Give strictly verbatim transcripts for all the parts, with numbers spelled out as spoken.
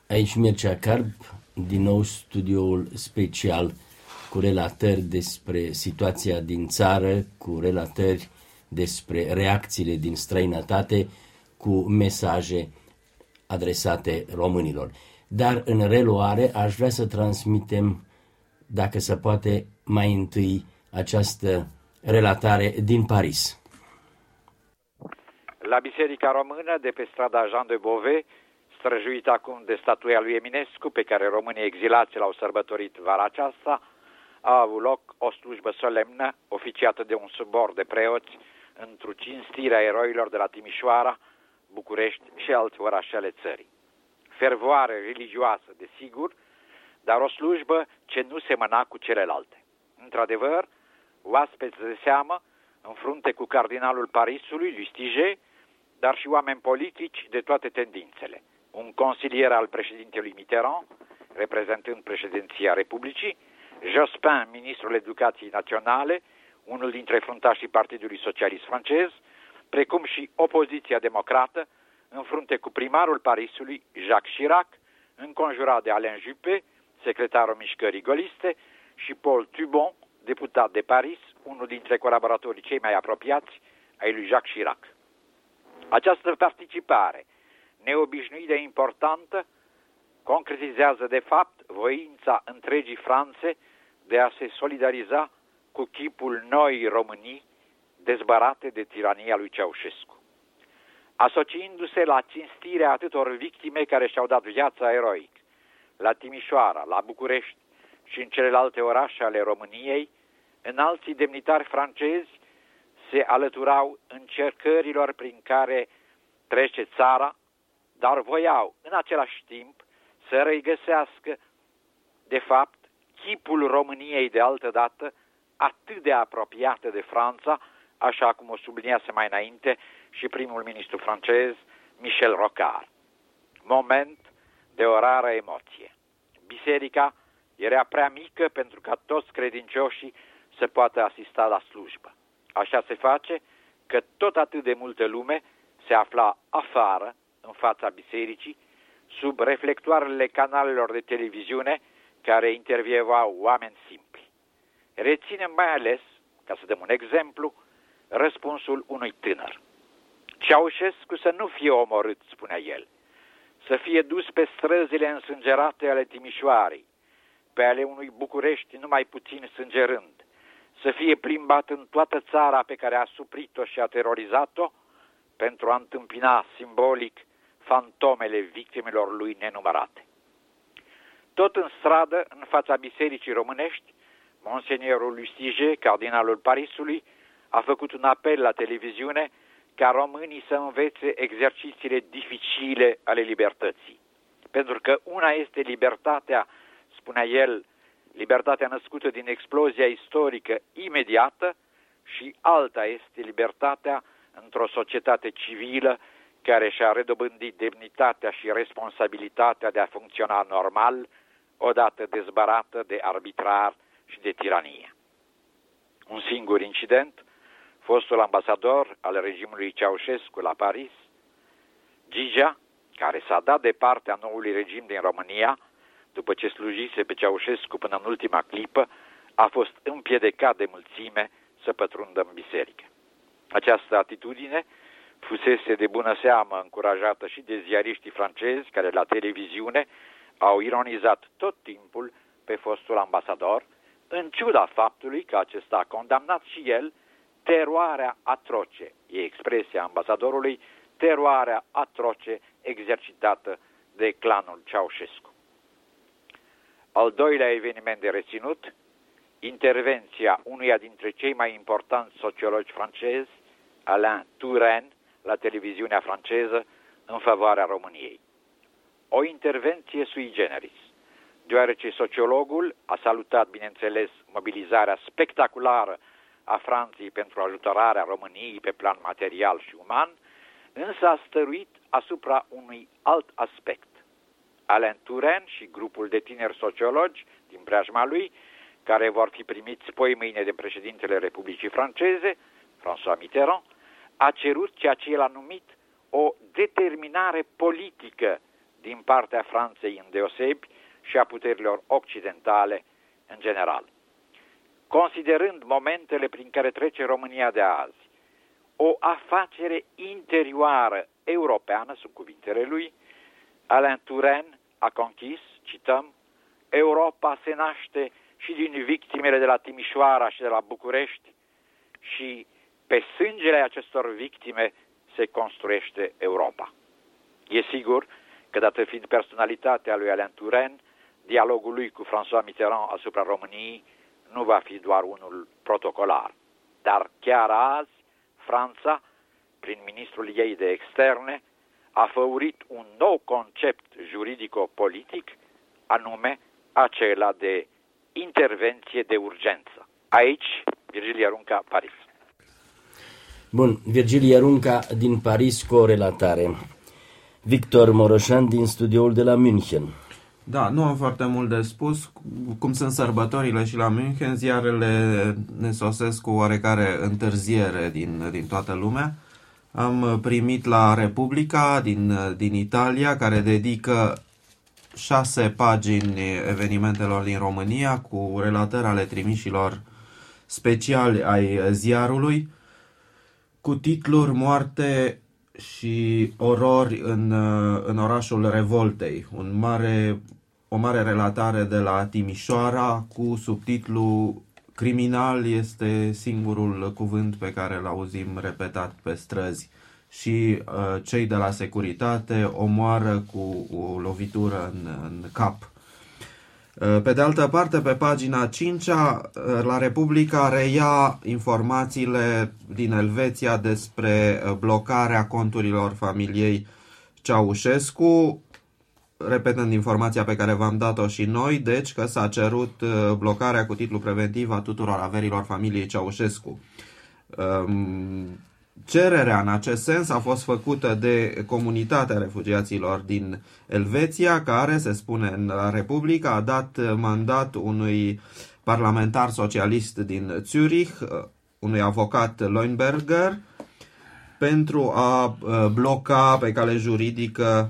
Aici Mircea Carp, din nou studioul special cu relatări despre situația din țară, cu relatări despre reacțiile din străinătate, cu mesaje adresate românilor. Dar în reluare aș vrea să transmitem, dacă se poate, mai întâi această relatare din Paris. La Biserica Română de pe strada Jean de Beauvais, străjuită acum de statuia lui Eminescu, pe care românii exilați l-au sărbătorit vara aceasta, a avut loc o slujbă solemnă, oficiată de un subor de preoți, într-o cinstire a eroilor de la Timișoara, București și alte orașe ale țării. Fervoare religioasă, desigur, dar o slujbă ce nu semăna cu celelalte. Într-adevăr, oaspeți de seamă, în frunte cu cardinalul Parisului, lui Stiget, dar și oameni politici de toate tendințele. Un consilier al președintelui Mitterrand, reprezentând președinția Republicii, Jospin, ministrul Educației Naționale, unul dintre fruntașii Partidului Socialist francez, precum și opoziția democrată, în frunte cu primarul Parisului, Jacques Chirac, înconjurat de Alain Juppé, secretarul mișcării goliste, și Paul Tubon, deputat de Paris, unul dintre colaboratorii cei mai apropiați ai lui Jacques Chirac. Această participare neobișnuit de importantă concretizează de fapt voința întregii Franțe de a se solidariza cu chipul noii Românii dezbărate de tirania lui Ceaușescu. Asociindu-se la cinstirea atâtor victime care și-au dat viața eroic, la Timișoara, la București și în celelalte orașe ale României, înalții demnitari francezi se alăturau încercărilor prin care trece țara, dar voiau în același timp să regăsească, de fapt, chipul României de altădată, atât de apropiată de Franța, așa cum o subliniase mai înainte și primul ministru francez, Michel Rocard. Moment de o rară emoție. Biserica era prea mică pentru ca toți credincioșii să poată asista la slujbă. Așa se face că tot atât de multă lume se afla afară, în fața bisericii, sub reflectoarele canalelor de televiziune care intervievau oameni simpli. Reținem mai ales, ca să dăm un exemplu, răspunsul unui tânăr. Ceaușescu să nu fie omorât, spunea el, să fie dus pe străzile însângerate ale Timișoarei, pe ale unui București numai puțin sângerând, să fie plimbat în toată țara pe care a suprit-o și a terorizat-o, pentru a întâmpina simbolic fantomele victimelor lui nenumărate. Tot în stradă, în fața bisericii românești, monseigneurul lui Stiget, cardinalul Parisului, a făcut un apel la televiziune ca românii să învețe exercițiile dificile ale libertății. Pentru că una este libertatea, spunea el, libertatea născută din explozia istorică imediată, și alta este libertatea într-o societate civilă care și-a redobândit demnitatea și responsabilitatea de a funcționa normal, odată dezbărată de arbitrar și de tiranie. Un singur incident, fostul ambasador al regimului Ceaușescu la Paris, Gigea, care s-a dat de partea noului regim din România, după ce slujise pe Ceaușescu până în ultima clipă, a fost împiedicat de mulțime să pătrundă în biserică. Această atitudine fusese de bună seamă încurajată și de ziariștii francezi care la televiziune au ironizat tot timpul pe fostul ambasador, în ciuda faptului că acesta a condamnat și el teroarea atroce, e expresia ambasadorului, teroarea atroce exercitată de clanul Ceaușescu. Al doilea eveniment de reținut, intervenția unuia dintre cei mai importanți sociologi francezi, Alain Touraine, la televiziunea franceză, în favoarea României. O intervenție sui generis, deoarece sociologul a salutat, bineînțeles, mobilizarea spectaculară a Franței pentru ajutorarea României pe plan material și uman, însă a stăruit asupra unui alt aspect. Alain Touraine și grupul de tineri sociologi din preajma lui, care vor fi primiți poimâine de președintele Republicii Franceze, François Mitterrand, a cerut ceea ce el a numit o determinare politică din partea Franței îndeosebi și a puterilor occidentale în general. Considerând momentele prin care trece România de azi, o afacere interioară europeană, sunt cuvintele lui, Alain Touraine a conchis, cităm, Europa se naște și din victimele de la Timișoara și de la București și pe sângele acestor victime se construiește Europa. E sigur că, dată fiind personalitatea lui Alain Touraine, dialogul lui cu François Mitterrand asupra României nu va fi doar unul protocolar. Dar chiar azi, Franța, prin ministrul ei de externe, a făurit un nou concept juridico-politic, anume acela de intervenție de urgență. Aici, Virgil Iarunca, Paris. Bun, Virgil Iarunca din Paris cu o relatare. Victor Moroșan din studioul de la München. Da, nu am foarte mult de spus. Cum sunt sărbătorile și la München, ziarele ne sosesc cu oarecare întârziere din, din toată lumea. Am primit la Republica din, din Italia, care dedică șase pagini evenimentelor din România, cu relatări ale trimișilor speciali ai ziarului, cu titluri Moarte și orori în, în orașul Revoltei. Un mare, o mare relatare de la Timișoara cu subtitlu Criminal este singurul cuvânt pe care îl auzim repetat pe străzi și uh, cei de la securitate omoară cu o lovitură în, în cap. Uh, pe de altă parte, pe pagina cincea, uh, la Republica reia informațiile din Elveția despre blocarea conturilor familiei Ceaușescu, repetând informația pe care v-am dat-o și noi, deci că s-a cerut blocarea cu titlu preventiv a tuturor averilor familiei Ceaușescu. Cererea în acest sens a fost făcută de comunitatea refugiaților din Elveția, care, se spune în Republica, a dat mandat unui parlamentar socialist din Zürich, unui avocat Leuenberger, pentru a bloca pe cale juridică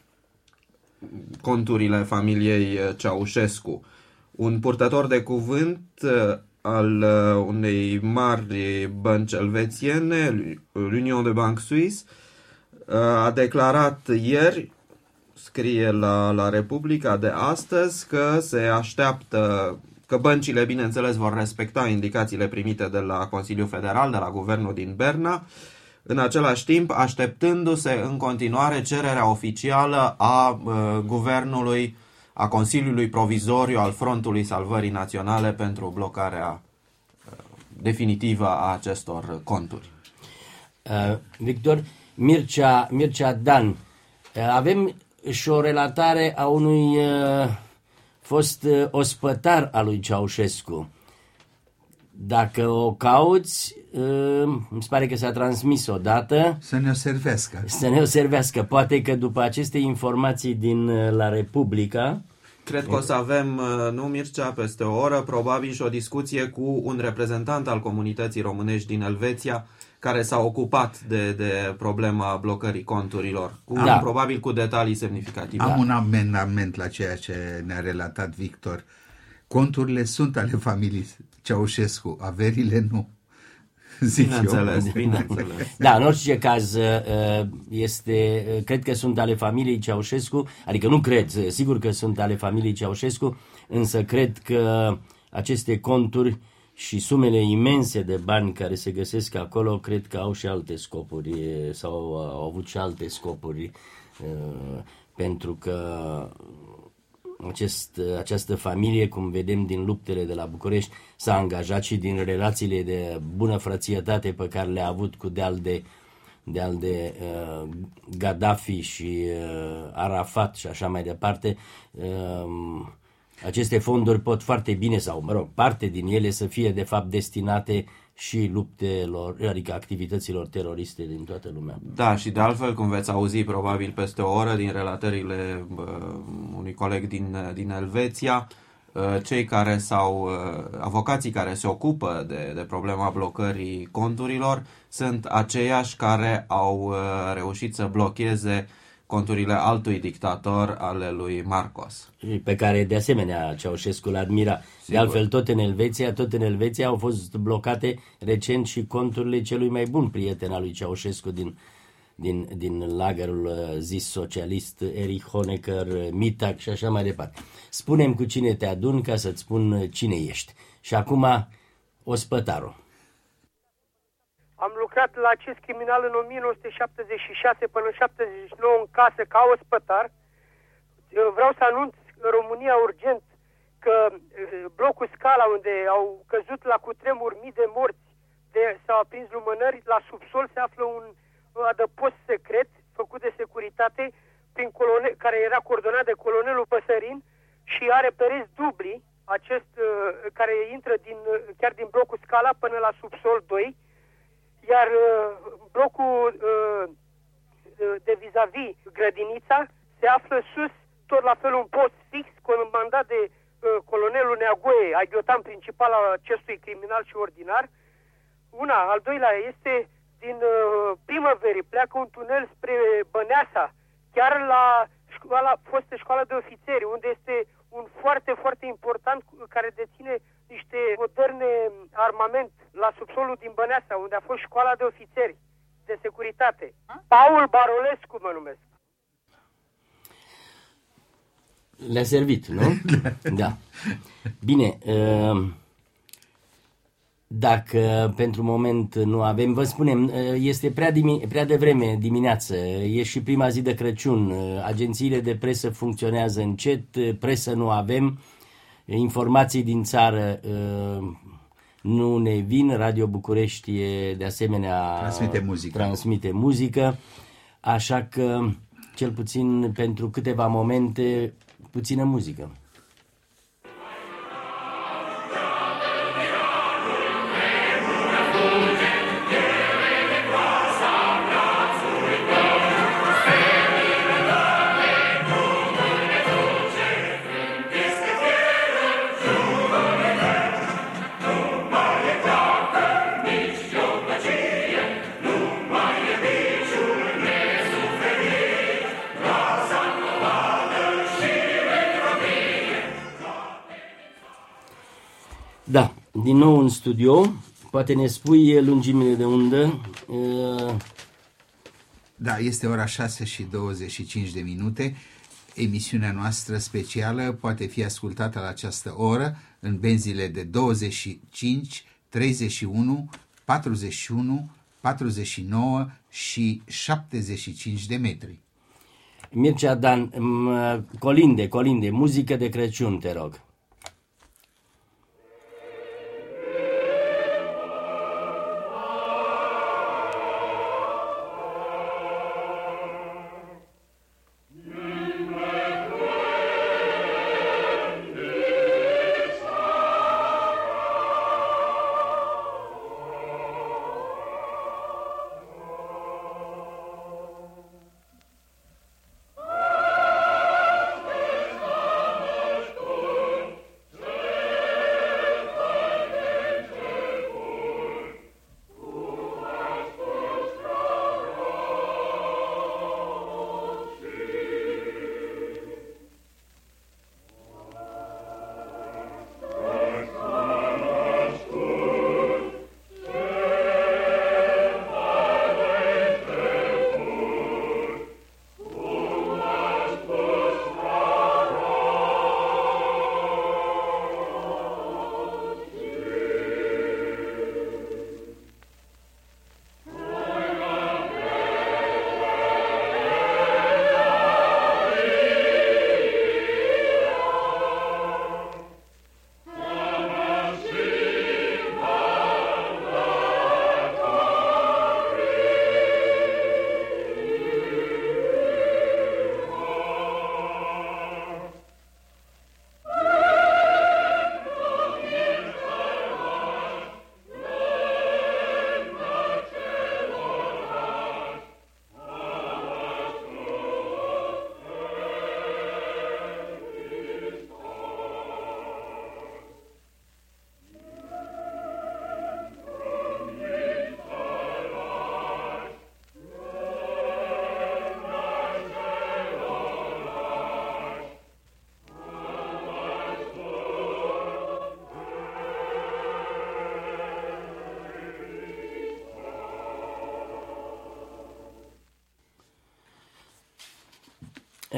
conturile familiei Ceaușescu. Un purtător de cuvânt al unei mari bănci elvețiene, l'Union de Banque Suisse, a declarat ieri, scrie la, la Republica de astăzi, că se așteaptă, că băncile, bineînțeles, vor respecta indicațiile primite de la Consiliul Federal, de la Guvernul din Berna, în același timp așteptându-se în continuare cererea oficială a uh, Guvernului, a Consiliului Provizoriu al Frontului Salvării Naționale pentru blocarea uh, definitivă a acestor conturi. Uh, Victor, Mircea, Mircea Dan, uh, avem și o relatare a unui uh, fost uh, ospătar al lui Ceaușescu. Dacă o cauți, îmi pare că s-a transmis odată. Să ne o servească. Să ne o servească. Poate că după aceste informații din la Republica... Cred că o să avem, nu Mircea, peste o oră, probabil și o discuție cu un reprezentant al comunității românești din Elveția, care s-a ocupat de, de problema blocării conturilor, cu, da. probabil cu detalii semnificative. Am un amendament la ceea ce ne-a relatat Victor. Conturile sunt ale familiei Ceaușescu, averile nu. Zic bineînțeles, eu. bineînțeles. Da, în orice caz, este, cred că sunt ale familiei Ceaușescu, adică nu cred, sigur că sunt ale familiei Ceaușescu, însă cred că aceste conturi și sumele imense de bani care se găsesc acolo, cred că au și alte scopuri sau au avut și alte scopuri, pentru că Acest, această familie, cum vedem din luptele de la București, s-a angajat și din relațiile de bună frățietate pe care le-a avut cu deal de, deal de uh, Gaddafi și uh, Arafat și așa mai departe. Uh, aceste fonduri pot foarte bine, sau mă rog, parte din ele să fie de fapt destinate și luptelor, adică activităților teroriste din toată lumea. Da, și de altfel, cum veți auzi probabil peste o oră din relatările uh, unui coleg din, din Elveția, uh, cei care sau uh, avocații care se ocupă de, de problema blocării conturilor sunt aceiași care au uh, reușit să blocheze conturile altui dictator, ale lui Marcos. Pe care de asemenea Ceaușescu l-admira. Sigur. De altfel tot în Elveția, tot în Elveția au fost blocate recent și conturile celui mai bun prieten al lui Ceaușescu din, din, din lagărul zis socialist, Erich Honecker, Mittag și așa mai departe. Spune-mi cu cine te adun ca să-ți spun cine ești. Și acum ospătarul. Am lucrat la acest criminal în o mie nouă sute șaptezeci și șase până în șaptezeci și nouă în casă ca ospătar. Vreau să anunț în România urgent că blocul Scala, unde au căzut la cutremur mii de morți, de, s-au aprins lumânări, la subsol se află un adăpost secret făcut de securitate prin colonel, care era coordonat de colonelul Păsărin și are pereți dubli, acest care intră din, chiar din blocul Scala până la subsol doi, iar uh, blocul uh, de vis-a-vis Grădinița se află sus, tot la fel un post fix, comandat de uh, colonelul Neagoe, agiotan principal al acestui criminal și ordinar. Una, al doilea este din uh, primăverii, pleacă un tunel spre Băneasa, chiar la școala, fostă școală de ofițeri, unde este un foarte, foarte important care deține niște moderne armament la subsolul din Băneasa, unde a fost școala de ofițeri de securitate. Paul Barolescu mă numesc. Le-a servit, nu? Da. Bine, dacă pentru moment nu avem, vă spunem, este prea, dimi- prea devreme dimineață, e și prima zi de Crăciun, agențiile de presă funcționează încet, presă nu avem, informații din țară nu ne vin, Radio București e, de asemenea transmite muzică. transmite muzică, așa că cel puțin pentru câteva momente puțină muzică. Da, din nou în studio, poate ne spui lungimile de undă. Da, este ora șase și douăzeci și cinci de minute. Emisiunea noastră specială poate fi ascultată la această oră în benzile de douăzeci și cinci, treizeci și unu, patruzeci și unu, patruzeci și nouă și șaptezeci și cinci de metri. Mircea Dan, colinde, colinde, muzică de Crăciun, te rog.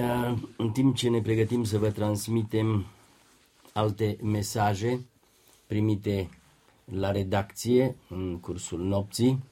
În timp ce ne pregătim să vă transmitem alte mesaje primite la redacție în cursul nopții,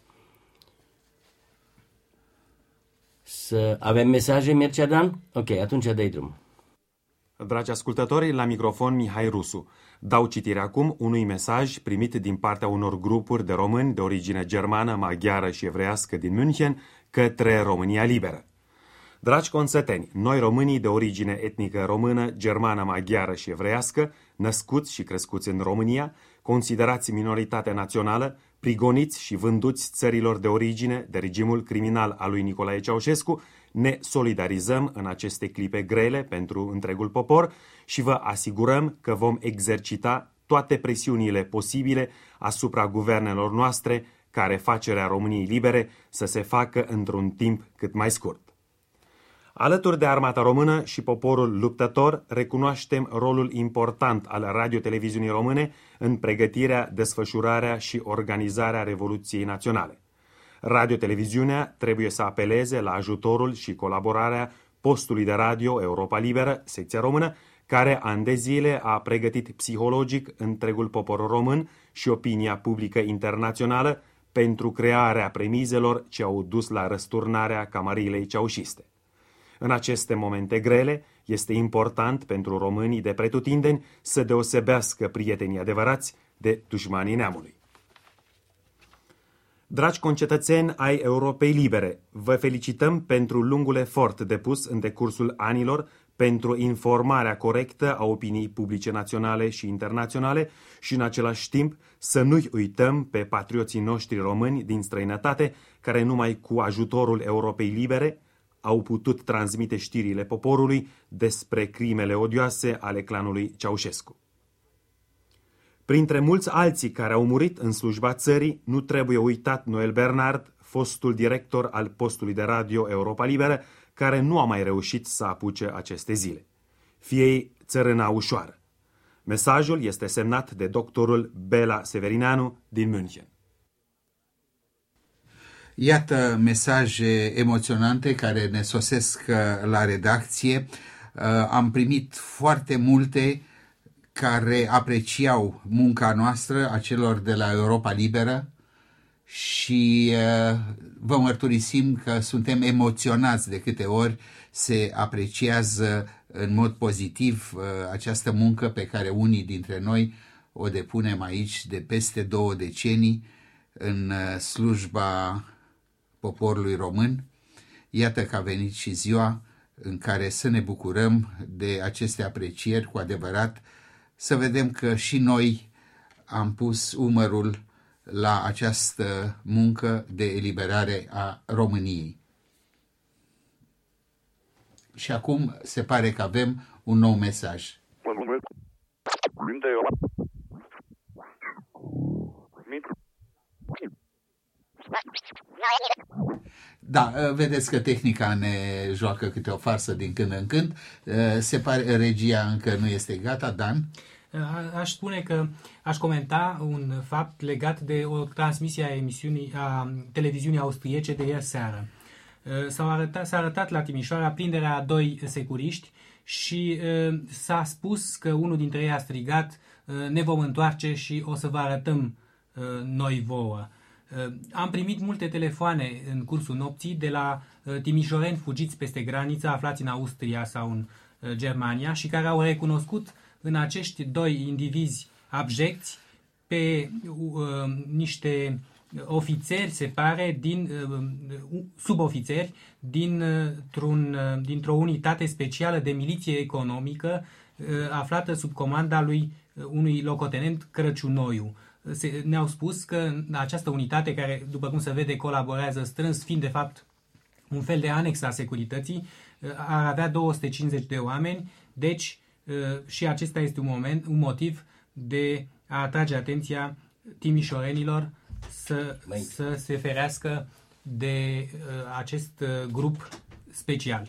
să avem mesaje, Mircea Dan? Ok, atunci dai drum. Dragi ascultători, la microfon Mihai Rusu. Dau citire acum unui mesaj primit din partea unor grupuri de români de origine germană, maghiară și evreiască din München către România Liberă. Dragi consăteni, noi românii de origine etnică română, germană, maghiară și evreiască, născuți și crescuți în România, considerați minoritate națională, prigoniți și vânduți țărilor de origine de regimul criminal al lui Nicolae Ceaușescu, ne solidarizăm în aceste clipe grele pentru întregul popor și vă asigurăm că vom exercita toate presiunile posibile asupra guvernelor noastre ca refacerea României Libere să se facă într-un timp cât mai scurt. Alături de armata română și poporul luptător, recunoaștem rolul important al radio-televiziunii române în pregătirea, desfășurarea și organizarea Revoluției Naționale. Radio-televiziunea trebuie să apeleze la ajutorul și colaborarea postului de radio Europa Liberă, secția română, care ani de zile a pregătit psihologic întregul popor român și opinia publică internațională pentru crearea premizelor ce au dus la răsturnarea camarilei ceaușiste. În aceste momente grele, este important pentru românii de pretutindeni să deosebească prietenii adevărați de dușmanii neamului. Dragi concetățeni ai Europei Libere, vă felicităm pentru lungul efort depus în decursul anilor pentru informarea corectă a opiniei publice naționale și internaționale și în același timp să nu-i uităm pe patrioții noștri români din străinătate care numai cu ajutorul Europei Libere au putut transmite știrile poporului despre crimele odioase ale clanului Ceaușescu. Printre mulți alții care au murit în slujba țării, nu trebuie uitat Noel Bernard, fostul director al postului de radio Europa Liberă, care nu a mai reușit să apuce aceste zile. Fie-i țărâna ușoară. Mesajul este semnat de doctorul Bela Severineanu din München. Iată mesaje emoționante care ne sosesc la redacție. Am primit foarte multe care apreciau munca noastră, a celor de la Europa Liberă, și vă mărturisim că suntem emoționați de câte ori se apreciază în mod pozitiv această muncă pe care unii dintre noi o depunem aici de peste două decenii în slujba poporului român. Iată că a venit și ziua în care să ne bucurăm de aceste aprecieri cu adevărat, să vedem că și noi am pus umărul la această muncă de eliberare a României. Și acum se pare că avem un nou mesaj. Da, vedeți că tehnica ne joacă câte o farsă din când în când. Se pare regia încă nu este gata, Dan? Aș spune că aș comenta un fapt legat de o transmisie a emisiunii a televiziunii austriece de ieri seară. S-a arătat, s-a arătat la Timișoara prinderea a doi securiști și uh, s-a spus că unul dintre ei a strigat uh, ne vom întoarce și o să vă arătăm uh, noi vouă. Uh, am primit multe telefoane în cursul nopții de la uh, timișoreni fugiți peste graniță, aflați în Austria sau în uh, Germania și care au recunoscut în acești doi indivizi abjecți pe uh, niște ofițeri, se pare, din, uh, subofițeri dintr-un, uh, dintr-o unitate specială de miliție economică uh, aflată sub comanda lui uh, unui locotenent Crăciunoiu. Se, ne-au spus că această unitate, care, după cum se vede, colaborează strâns, fiind de fapt un fel de anex a securității, uh, ar avea două sute cincizeci de oameni, deci și acesta este un moment, un motiv de a atrage atenția timișorenilor să, să se ferească de uh, acest uh, grup special.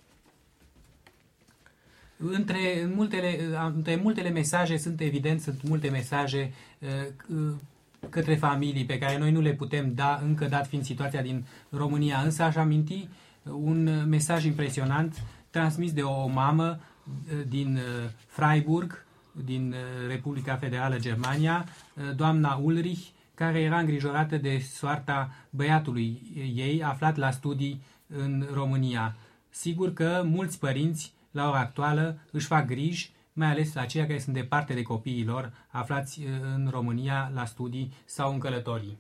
Între multele, între multele mesaje, sunt evident, sunt multe mesaje uh, către familii pe care noi nu le putem da, încă dat fiind situația din România, însă aș aminti un mesaj impresionant transmis de o mamă din Freiburg, din Republica Federală Germania, doamna Ulrich, care era îngrijorată de soarta băiatului ei aflat la studii în România. Sigur că mulți părinți, la ora actuală, își fac griji, mai ales la cei care sunt departe de copiii lor, aflați în România la studii sau în călătorii.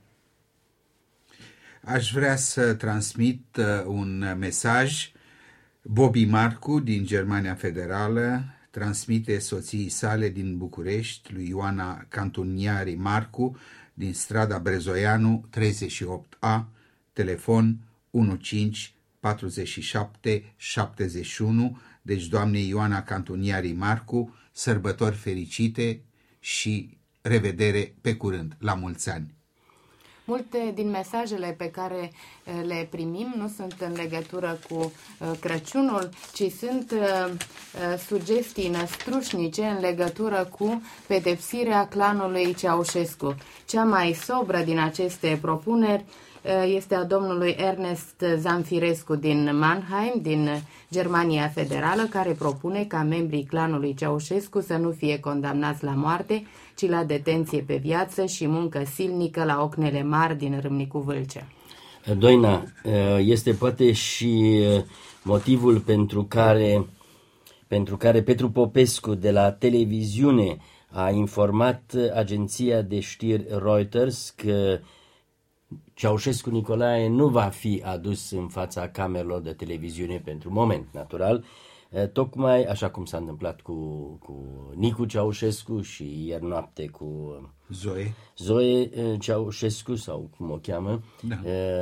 Aș vrea să transmit un mesaj. Bobby Marcu din Germania Federală transmite soției sale din București, lui Ioana Cantuniari Marcu, din strada Brezoianu treizeci și opt A, telefon unu cinci patruzeci și șapte șaptezeci și unu, deci doamnei Ioana Cantuniari Marcu, sărbători fericite și revedere pe curând, la mulți ani! Multe din mesajele pe care le primim nu sunt în legătură cu Crăciunul, ci sunt sugestii năstrușnice în legătură cu pedepsirea clanului Ceaușescu. Cea mai sobră din aceste propuneri este a domnului Ernest Zanfirescu din Mannheim, din Germania Federală, care propune ca membrii clanului Ceaușescu să nu fie condamnați la moarte, ci la detenție pe viață și muncă silnică la Ocnele Mari din Râmnicu Vâlcea. Doina, este poate și motivul pentru care, pentru care Petru Popescu de la televiziune a informat agenția de știri Reuters că Ceaușescu Nicolae nu va fi adus în fața camerelor de televiziune pentru moment, natural, tocmai așa cum s-a întâmplat cu, cu Nicu Ceaușescu și ieri noapte cu Zoe, Zoe Ceaușescu, sau cum o cheamă, da.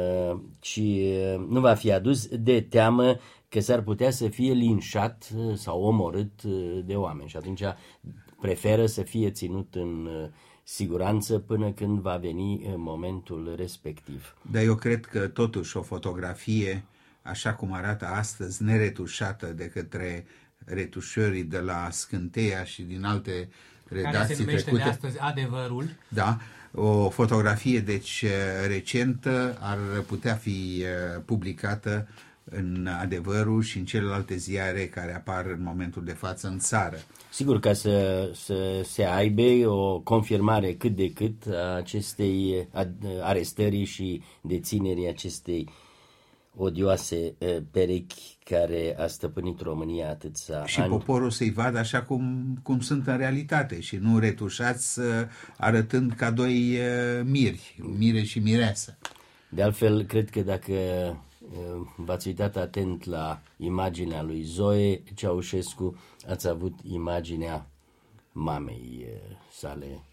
Și nu va fi adus de teamă că s-ar putea să fie linșat sau omorât de oameni și atunci preferă să fie ținut în siguranță până când va veni momentul respectiv. Dar eu cred că totuși o fotografie, așa cum arată astăzi, neretușată de către retușării de la Scânteia și din alte redacții care se numește trecute, de astăzi Adevărul. Da, o fotografie deci recentă ar putea fi publicată în Adevărul și în celelalte ziare care apar în momentul de față în țară. Sigur, ca să, să se aibă o confirmare cât de cât a acestei arestării și deținerii acestei odioase perechi care a stăpânit România atâția și ani. Și poporul să-i vadă așa cum, cum sunt în realitate și nu retușați arătând ca doi miri, mire și mireasă. De altfel, cred că dacă v-ați uitat atent la imaginea lui Zoe Ceaușescu, ați avut imaginea mamei sale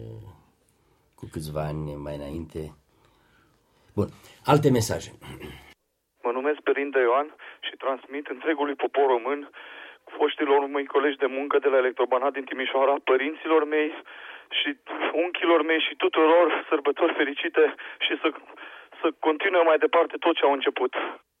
cu câțiva ani mai înainte. Bun, alte mesaje. Mă numesc Părinte Ioan și transmit întregului popor român, foștilor mei colegi de muncă de la Electrobanat din Timișoara, părinților mei și unchilor mei și tuturor sărbători fericite și să, să continue mai departe tot ce au început.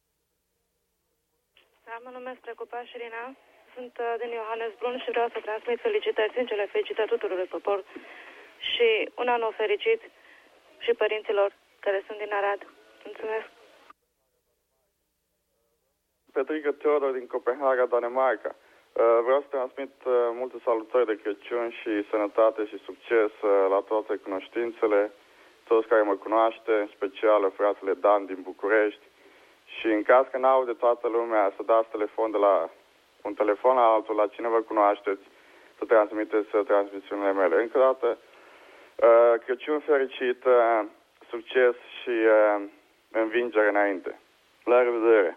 Da, mă numesc Precupa Șirina, sunt din Johannesbrunn și vreau să transmit felicitări, sincere felicitări tuturor de popor și un an nou fericit și părinților care sunt din Arad. Mulțumesc! Petrică Teodor din Copenhaga, Danemarca. Vreau să transmit multe salutări de Crăciun și sănătate și succes la toate cunoștințele, toți care mă cunoaște, în special fratele Dan din București. Și în caz că n-aude toată lumea, să dați telefon de la un telefon la altul, la cine vă cunoașteți, să transmiteți transmisiunile mele. Încă o dată, Crăciun fericit, succes și învingere înainte. La revedere!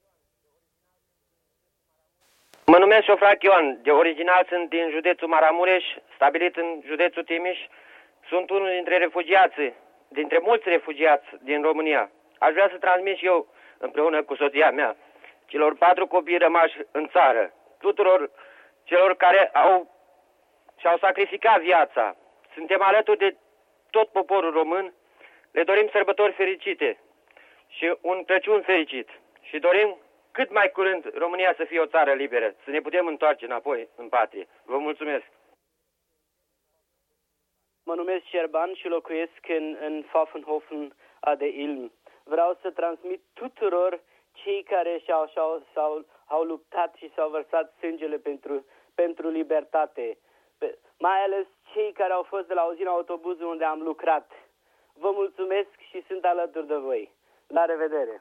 Mă numesc Șofrac Ioan, de original sunt din județul Maramureș, stabilit în județul Timiș. Sunt unul dintre refugiați, dintre mulți refugiați din România. Aș vrea să transmit și eu, împreună cu soția mea, celor patru copii rămași în țară, tuturor celor care au și-au sacrificat viața. Suntem alături de tot poporul român, le dorim sărbători fericite și un Crăciun fericit și dorim cât mai curând România să fie o țară liberă, să ne putem întoarce înapoi în patrie. Vă mulțumesc! Mă numesc Șerban și locuiesc în, în Pfaffenhofen de Ilm. Vreau să transmit tuturor cei care și-au, și-au, și-au au luptat și s-au vărsat sângele pentru, pentru libertate. Pe, mai ales cei care au fost de la uzina autobuzului unde am lucrat. Vă mulțumesc și sunt alături de voi. La revedere!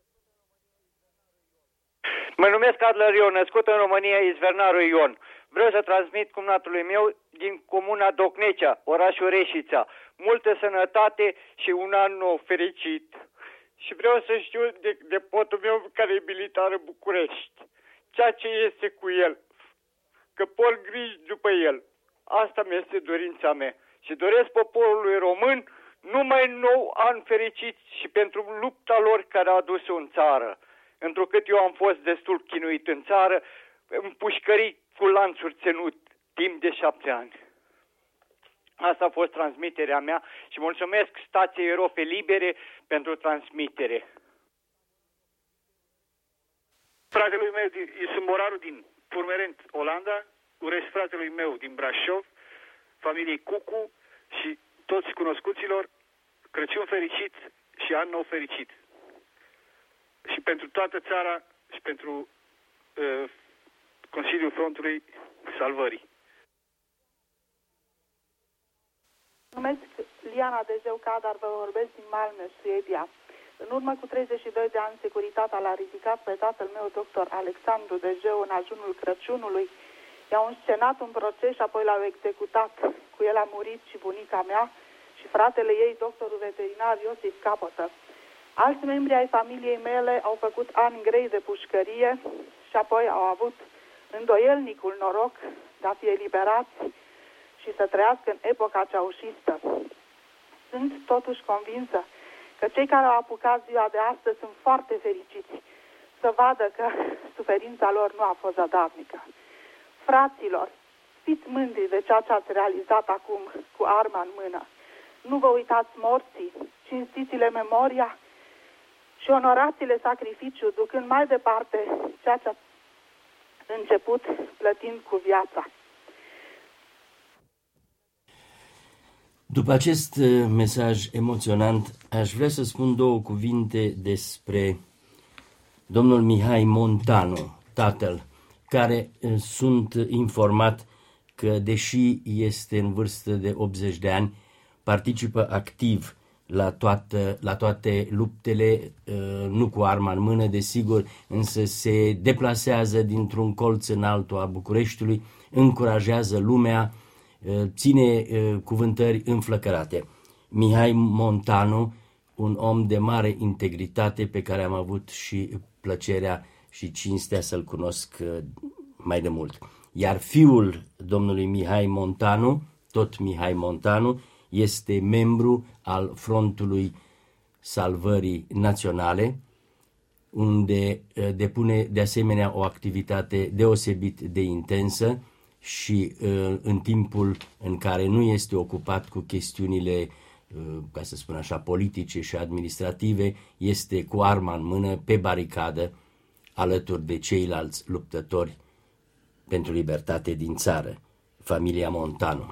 Mă numesc Adler Ion, născut în România, Izvernaru Ion. Vreau să transmit cumnatului meu din comuna Docnecea, orașul Reșița, multă sănătate și un an nou fericit. Și vreau să știu de, de potul meu care e militar în București, ceea ce este cu el, că pot griji după el. Asta mi este dorința mea. Și doresc poporului român numai nou an fericit și pentru lupta lor care a adus-o în țară. Întrucât eu am fost destul chinuit în țară, în pușcării cu lanțuri ținut timp de șapte ani. Asta a fost transmiterea mea și mulțumesc stației Rofe Libere pentru transmitere. Fratelui meu, sunt morarul din Purmerend, Olanda, urez fratelui meu din Brașov, familiei Cucu și toți cunoscuților Crăciun fericit și an nou fericit. Și pentru toată țara și pentru uh, Consiliul Frontului Salvării. Numesc Liana Dejeu Cadar, vă vorbesc din Malmö, Suedia. În urmă cu treizeci și doi de ani, securitatea l-a ridicat pe tatăl meu, doctor Alexandru Dejeu, în ajunul Crăciunului. I-au înscenat un proces și apoi l-au executat. Cu el a murit și bunica mea și fratele ei, doctorul veterinar Iosif Capătă. Alți membri ai familiei mele au făcut ani grei de pușcărie și apoi au avut îndoielnicul noroc de a fi eliberați și să trăiască în epoca ceaușistă. Sunt totuși convinsă că cei care au apucat ziua de astăzi sunt foarte fericiți să vadă că suferința lor nu a fost zadarnică. Fraților, fiți mândri de ceea ce ați realizat acum cu arma în mână. Nu vă uitați morții, cinstiți-le memoria și onorați-le sacrificiul, ducând mai departe ceea ce ați început plătind cu viața. După acest mesaj emoționant, aș vrea să spun două cuvinte despre domnul Mihai Montanu, tatăl, care sunt informat că, deși este în vârstă de optzeci de ani, participă activ la, toată, la toate luptele, nu cu arma în mână, desigur, însă se deplasează dintr-un colț în altul a Bucureștiului, încurajează lumea, ține cuvântări înflăcărate. Mihai Montanu, un om de mare integritate pe care am avut și plăcerea și cinstea să-l cunosc mai de mult. Iar fiul domnului Mihai Montanu, tot Mihai Montanu, este membru al Frontului Salvării Naționale, unde depune de asemenea o activitate deosebit de intensă și în timpul în care nu este ocupat cu chestiunile, ca să spun așa, politice și administrative, este cu arma în mână pe baricadă alături de ceilalți luptători pentru libertate din țară, familia Montanu.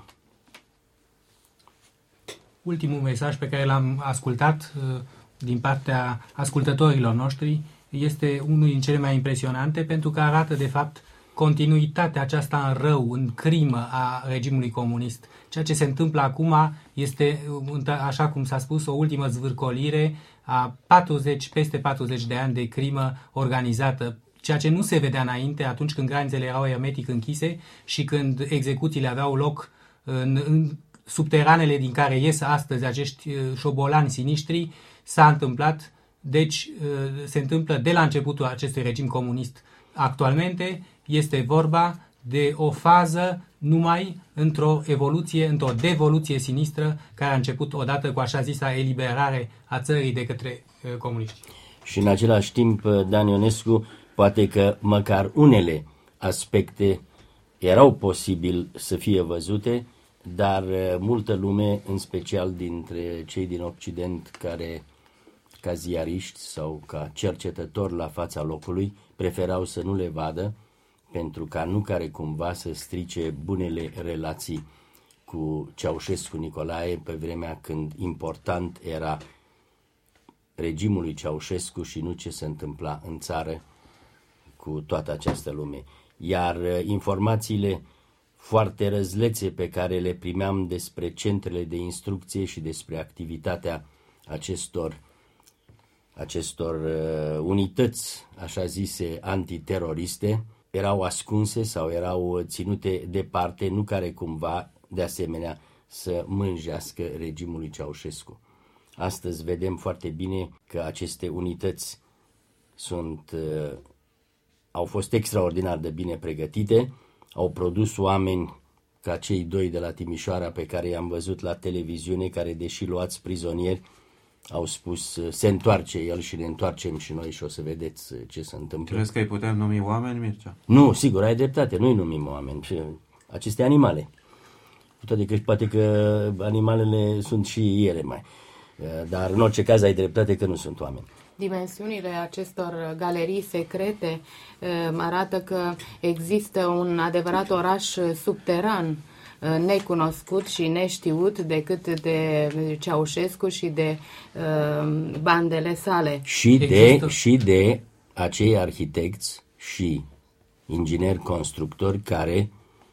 Ultimul mesaj pe care l-am ascultat din partea ascultătorilor noștri este unul din cele mai impresionante, pentru că arată de fapt continuitatea aceasta în rău, în crimă a regimului comunist. Ceea ce se întâmplă acum este, așa cum s-a spus, o ultimă zvârcolire a patruzeci, peste patruzeci de ani de crimă organizată, ceea ce nu se vedea înainte, atunci când granițele erau hermetic închise și când execuțiile aveau loc în, în subteranele din care ies astăzi acești șobolani siniștri. S-a întâmplat, deci se întâmplă de la începutul acestui regim comunist. Actualmente este vorba de o fază numai într-o evoluție, într-o devoluție sinistră care a început odată cu așa zisa eliberare a țării de către uh, comuniști. Și în același timp, Dan Ionescu, poate că măcar unele aspecte erau posibil să fie văzute, dar multă lume, în special dintre cei din Occident care, ca ziariști sau ca cercetători la fața locului, preferau să nu le vadă, pentru ca nu care cumva să strice bunele relații cu Ceaușescu Nicolae pe vremea când important era regimul lui Ceaușescu și nu ce se întâmpla în țară cu toată această lume. Iar informațiile foarte răzlețe pe care le primeam despre centrele de instrucție și despre activitatea acestor, acestor uh, unități, așa zise, antiteroriste, erau ascunse sau erau ținute departe, nu care cumva, de asemenea, să mânjească regimului Ceaușescu. Astăzi vedem foarte bine că aceste unități sunt, uh, au fost extraordinar de bine pregătite, au produs oameni ca cei doi de la Timișoara pe care i-am văzut la televiziune, care, deși luați prizonieri, au spus se întoarce el și ne întoarcem și noi și o să vedeți ce se întâmplă. Crezi că îi putem numi oameni, Mircea? Nu, sigur, ai dreptate, nu îi numim oameni, aceste animale. Cu toate că poate că animalele sunt și ele mai. Dar în orice caz ai dreptate că nu sunt oameni. Dimensiunile acestor galerii secrete arată că există un adevărat oraș subteran, necunoscut și neștiut decât de Ceaușescu și de uh, bandele sale. Și de, și de acei arhitecți și ingineri constructori care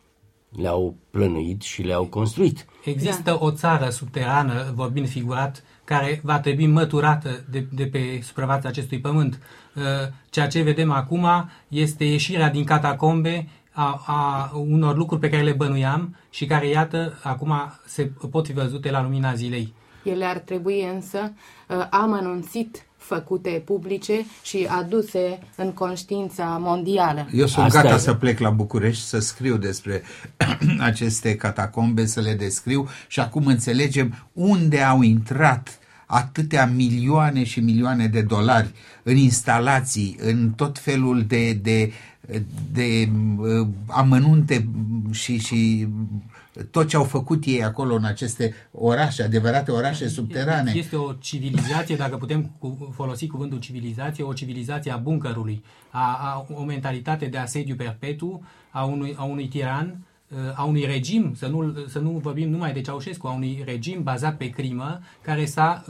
le-au plănuit și le-au construit. Există da. o țară subterană, vorbind figurat, care va trebui măturată de, de pe suprafața acestui pământ. Ceea ce vedem acum este ieșirea din catacombe a, a unor lucruri pe care le bănuiam și care, iată, acum se pot fi văzute la lumina zilei. Ele ar trebui însă amănunțit făcute publice și aduse în conștiința mondială. Eu sunt Asta gata e. să plec la București să scriu despre aceste catacombe, să le descriu și acum înțelegem unde au intrat atâtea milioane și milioane de dolari în instalații, în tot felul de, de, de uh, amănunte și, și tot ce au făcut ei acolo în aceste orașe, adevărate orașe subterane. Este o civilizație, dacă putem folosi cuvântul civilizație, o civilizație a buncărului, a, a, o mentalitate de asediu perpetu a unui, a unui tiran, a unui regim, să nu, să nu vorbim numai de Ceaușescu, a unui regim bazat pe crimă, care s-a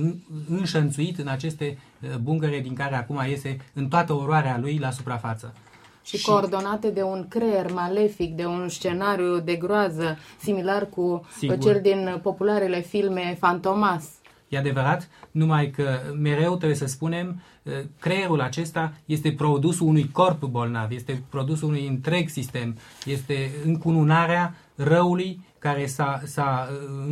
înșănțuit în aceste buncăre din care acum iese în toată oroarea lui la suprafață. Și, și coordonate de un creier malefic, de un scenariu de groază, similar cu Sigur. cel din popularele filme Fantomas. E adevărat, numai că mereu trebuie să spunem, creierul acesta este produsul unui corp bolnav, este produsul unui întreg sistem, este încununarea răului care s-a, s-a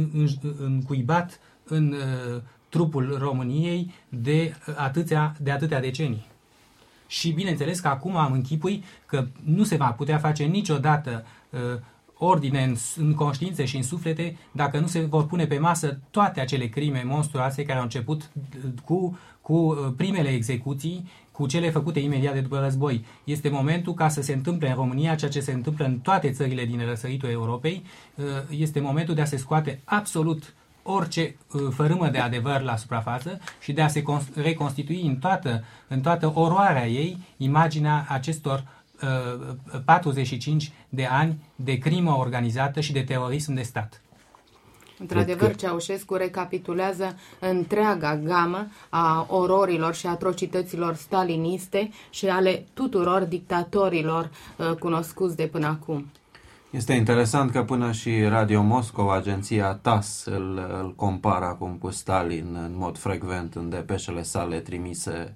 încuibat în uh, trupul României de atâția, de atâtea decenii. Și bineînțeles că acum am închipui că nu se va putea face niciodată uh, ordine în, în conștiințe și în suflete dacă nu se vor pune pe masă toate acele crime monstruoase care au început cu, cu primele execuții, cu cele făcute imediat de după război. Este momentul ca să se întâmple în România ceea ce se întâmplă în toate țările din răsăritul Europei. Este momentul de a se scoate absolut orice fărâmă de adevăr la suprafață și de a se reconstitui în toată, în toată oroarea ei imaginea acestor patruzeci și cinci de ani de crimă organizată și de terorism de stat. Într-adevăr, că... Ceaușescu recapitulează întreaga gamă a ororilor și atrocităților staliniste și ale tuturor dictatorilor uh, cunoscuți de până acum. Este interesant că până și Radio Moscova, agenția T A S, îl, îl compară acum cu Stalin în mod frecvent în depeșele sale trimise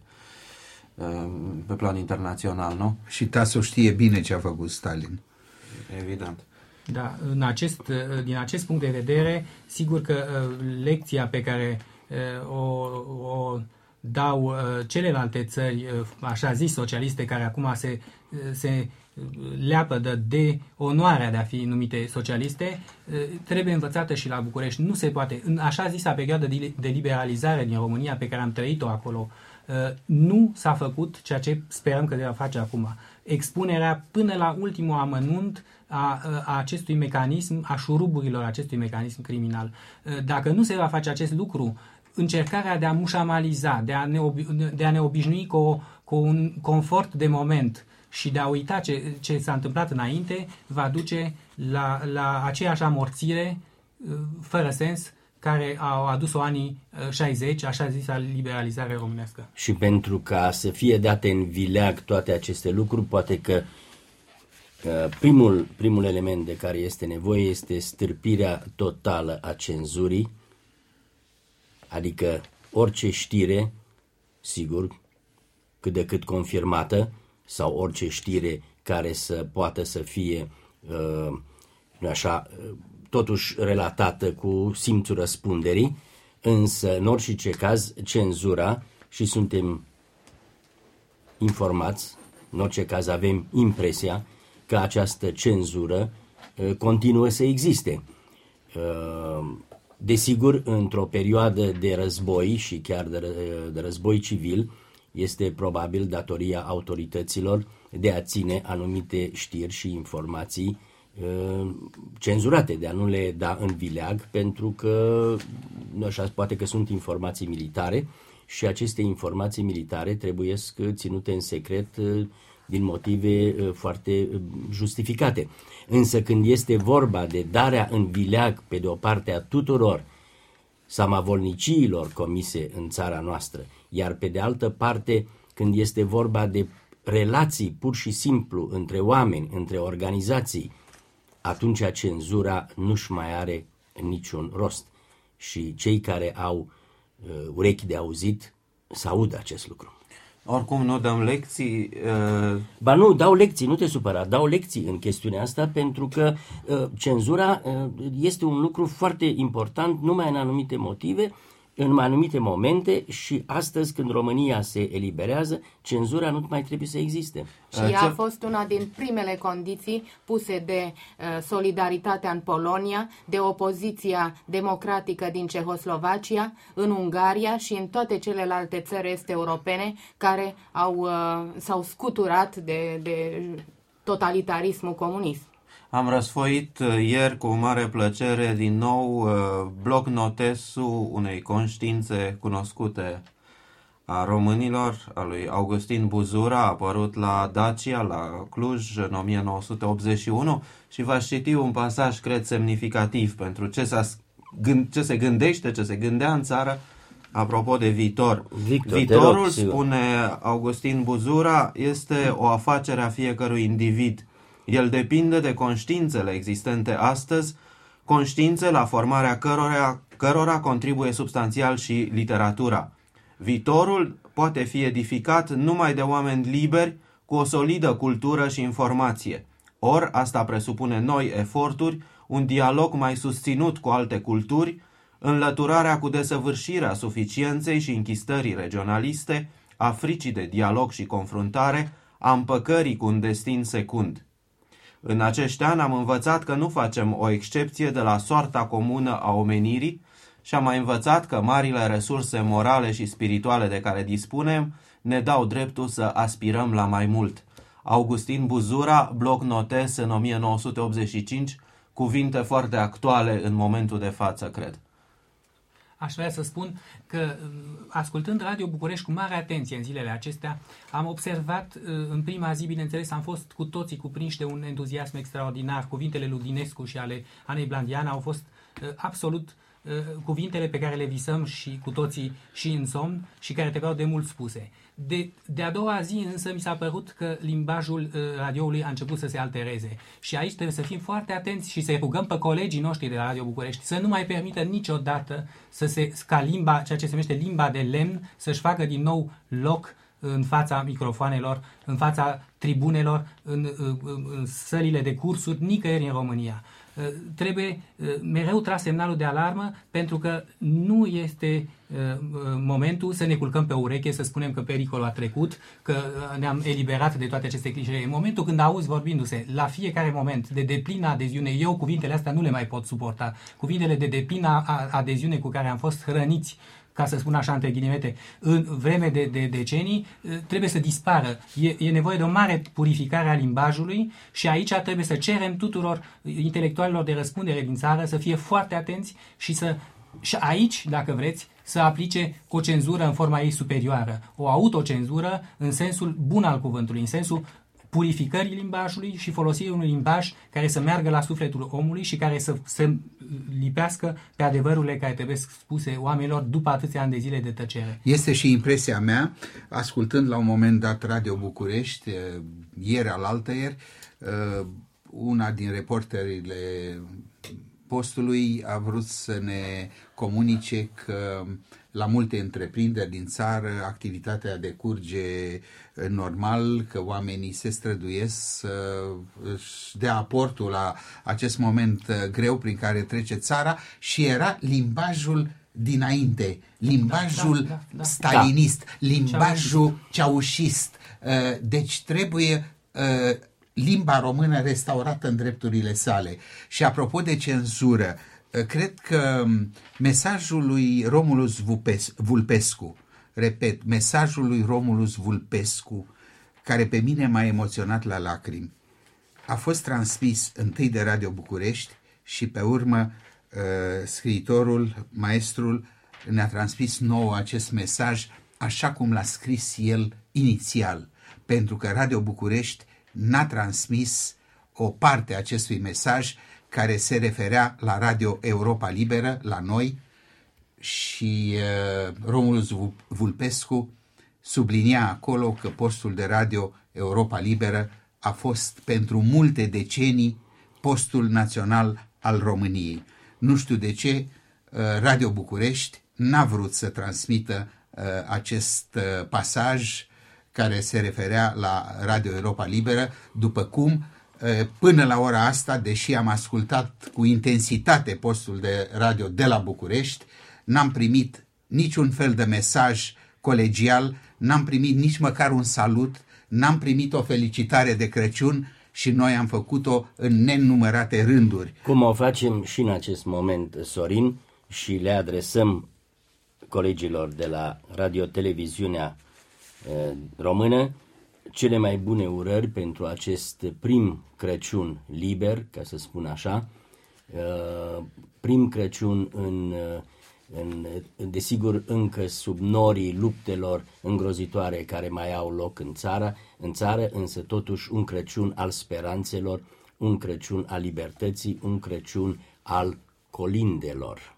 pe plan internațional, nu? Și T A S-ul știe bine ce a făcut Stalin. Evident. Da, în acest, din acest punct de vedere, sigur că lecția pe care o, o dau celelalte țări, așa zis, socialiste, care acum se, se leapădă de onoarea de a fi numite socialiste, trebuie învățată și la București. Nu se poate, în așa zisa perioadă de liberalizare din România pe care am trăit-o acolo, nu s-a făcut ceea ce sperăm că se va face acum. Expunerea până la ultimul amănunt a, a acestui mecanism, a șuruburilor acestui mecanism criminal. Dacă nu se va face acest lucru, încercarea de a mușamaliza, de a ne, obi- de a ne obișnui cu, o, cu un confort de moment și de a uita ce, ce s-a întâmplat înainte, va duce la, la aceeași amorțire fără sens care au adus-o anii șaizeci, așa zisa liberalizare românească. Și pentru ca să fie date în vileag toate aceste lucruri, poate că primul, primul element de care este nevoie este stârpirea totală a cenzurii, adică orice știre, sigur, cât de cât confirmată, sau orice știre care să poată să fie uh, așa, totuși relatată cu simțul răspunderii, însă în orice caz cenzura, și suntem informați, în orice caz avem impresia că această cenzură uh, continuă să existe. Uh, desigur, într-o perioadă de război și chiar de, de război civil, este probabil datoria autorităților de a ține anumite știri și informații uh, cenzurate, de a nu le da în vileag, pentru că așa, poate că sunt informații militare și aceste informații militare trebuie ținute în secret uh, din motive uh, foarte uh, justificate. Însă când este vorba de darea în vileag, pe de o parte, a tuturor samavolniciilor comise în țara noastră, iar pe de altă parte, când este vorba de relații pur și simplu între oameni, între organizații, atunci cenzura nu-și mai are niciun rost. Și cei care au uh, urechi de auzit să audă acest lucru. Oricum nu dăm lecții. Uh... Ba nu, dau lecții, nu te supăra, dau lecții în chestiunea asta, pentru că uh, cenzura uh, este un lucru foarte important numai în anumite motive, în anumite momente, și astăzi, când România se eliberează, cenzura nu mai trebuie să existe. Și ea a fost una din primele condiții puse de uh, solidaritatea în Polonia, de opoziția democratică din Cehoslovacia, în Ungaria și în toate celelalte țări este europene care au, uh, s-au scuturat de, de totalitarismul comunist. Am răsfoit ieri cu mare plăcere din nou bloc notesul unei conștiințe cunoscute a românilor, a lui Augustin Buzura, a apărut la Dacia, la Cluj, în o mie nouă sute optzeci și unu, și v-aș citi un pasaj, cred, semnificativ pentru ce, s-a gând, ce se gândește, ce se gândea în țară apropo de viitor. Victor, Viitorul, rog, spune Augustin Buzura, este o afacere a fiecărui individ. El depinde de conștiințele existente astăzi, conștiințe la formarea cărora, cărora contribuie substanțial și literatura. Viitorul poate fi edificat numai de oameni liberi, cu o solidă cultură și informație. Or, asta presupune noi eforturi, un dialog mai susținut cu alte culturi, înlăturarea cu desăvârșirea suficienței și închistării regionaliste, a fricii de dialog și confruntare, a împăcării cu un destin secund. În acești ani am învățat că nu facem o excepție de la soarta comună a omenirii și am mai învățat că marile resurse morale și spirituale de care dispunem ne dau dreptul să aspirăm la mai mult. Augustin Buzura, bloc notes în o mie nouă sute optzeci și cinci, cuvinte foarte actuale în momentul de față, cred. Aș vrea să spun că, ascultând Radio București cu mare atenție în zilele acestea, am observat în prima zi, bineînțeles, am fost cu toții cuprinși de un entuziasm extraordinar. Cuvintele lui Dinescu și ale Anei Blandiana au fost absolut cuvintele pe care le visăm și cu toții și în somn și care trebuiau de mult spuse. De, de a doua zi însă mi s-a părut că limbajul uh, radioului a început să se altereze și aici trebuie să fim foarte atenți și să rugăm pe colegii noștri de la Radio București să nu mai permită niciodată să se, ca limba, ceea ce se numește limba de lemn, să-și facă din nou loc în fața microfoanelor, în fața tribunelor, în, în, în sălile de cursuri, nicăieri în România. Trebuie mereu tras semnalul de alarmă, pentru că nu este momentul să ne culcăm pe ureche, să spunem că pericolul a trecut, că ne-am eliberat de toate aceste clișee. În momentul când auzi vorbindu-se la fiecare moment de deplină adeziune, eu cuvintele astea nu le mai pot suporta. Cuvintele de deplină adeziune cu care am fost hrăniți, ca să spun așa între ghilimete, în vreme de, de decenii, trebuie să dispară. E, e nevoie de o mare purificare a limbajului și aici trebuie să cerem tuturor intelectualilor de răspundere din țară să fie foarte atenți și să, și aici, dacă vreți, să aplice o cenzură în forma ei superioară, o autocenzură în sensul bun al cuvântului, în sensul purificării limbajului și folosirii unui limbaj care să meargă la sufletul omului și care să se lipească pe adevărurile care trebuie spuse oamenilor după atâția ani de zile de tăcere. Este și impresia mea, ascultând la un moment dat Radio București, ieri alaltăieri, una din reporterile postului a vrut să ne comunice că la multe întreprinderi din țară activitatea decurge normal, că oamenii se străduiesc să își dea aportul la acest moment greu prin care trece țara și era limbajul dinainte, limbajul da, da, da, da. stalinist, limbajul ceaușist. Deci trebuie limba română restaurată în drepturile sale. Și apropo de cenzură, cred că mesajul lui Romulus Vulpescu, repet, mesajul lui Romulus Vulpescu, care pe mine m-a emoționat la lacrimi, a fost transmis întâi de Radio București și pe urmă scriitorul, maestrul, ne-a transmis nouă acest mesaj așa cum l-a scris el inițial, pentru că Radio București n-a transmis o parte a acestui mesaj care se referea la Radio Europa Liberă, la noi, și uh, Romulus Vulpescu sublinia acolo că postul de Radio Europa Liberă a fost pentru multe decenii postul național al României. Nu știu de ce uh, Radio București n-a vrut să transmită uh, acest uh, pasaj care se referea la Radio Europa Liberă, după cum până la ora asta, deși am ascultat cu intensitate postul de radio de la București, n-am primit niciun fel de mesaj colegial, n-am primit nici măcar un salut, n-am primit o felicitare de Crăciun și noi am făcut-o în nenumărate rânduri. Cum o facem și în acest moment, Sorin, și le adresăm colegilor de la Radio-Televiziunea Română cele mai bune urări pentru acest prim Crăciun liber, ca să spun așa, prim Crăciun în, în, desigur încă sub norii luptelor îngrozitoare care mai au loc în țară, în țară, însă totuși un Crăciun al speranțelor, un Crăciun al libertății, un Crăciun al colindelor.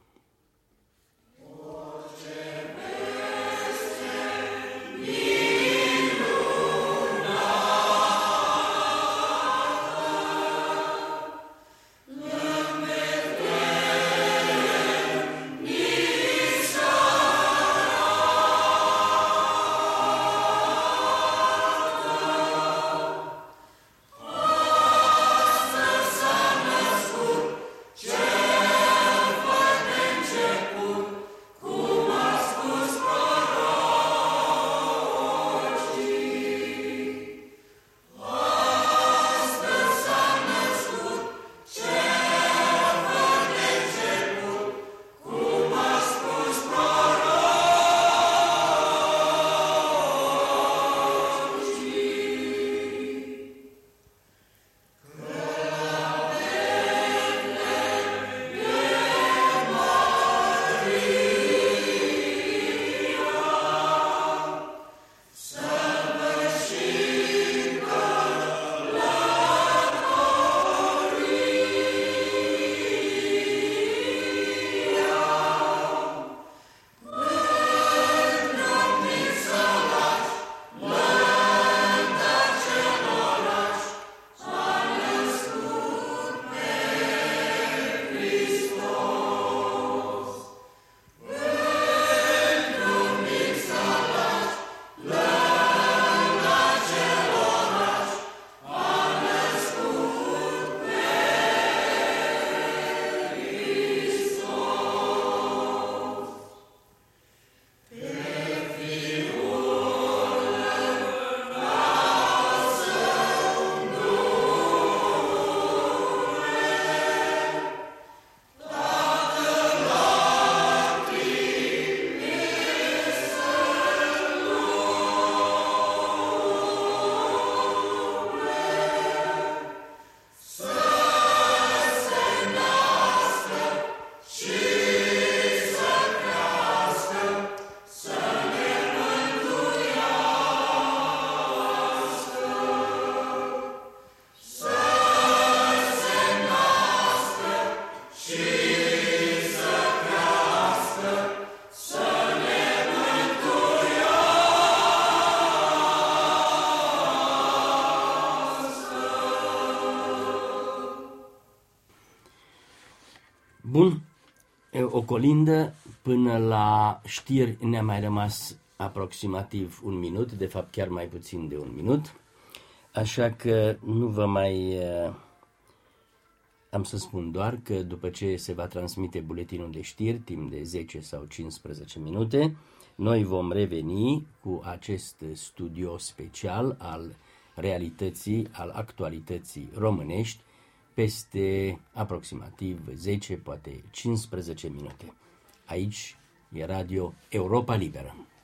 Bun, o colindă până la știri ne-a mai rămas aproximativ un minut, de fapt chiar mai puțin de un minut, așa că nu vă mai... Am să spun doar că după ce se va transmite buletinul de știri, timp de zece sau cincisprezece minute, noi vom reveni cu acest studio special al realității, al actualității românești, peste aproximativ zece, poate cincisprezece minute. Aici e Radio Europa Liberă.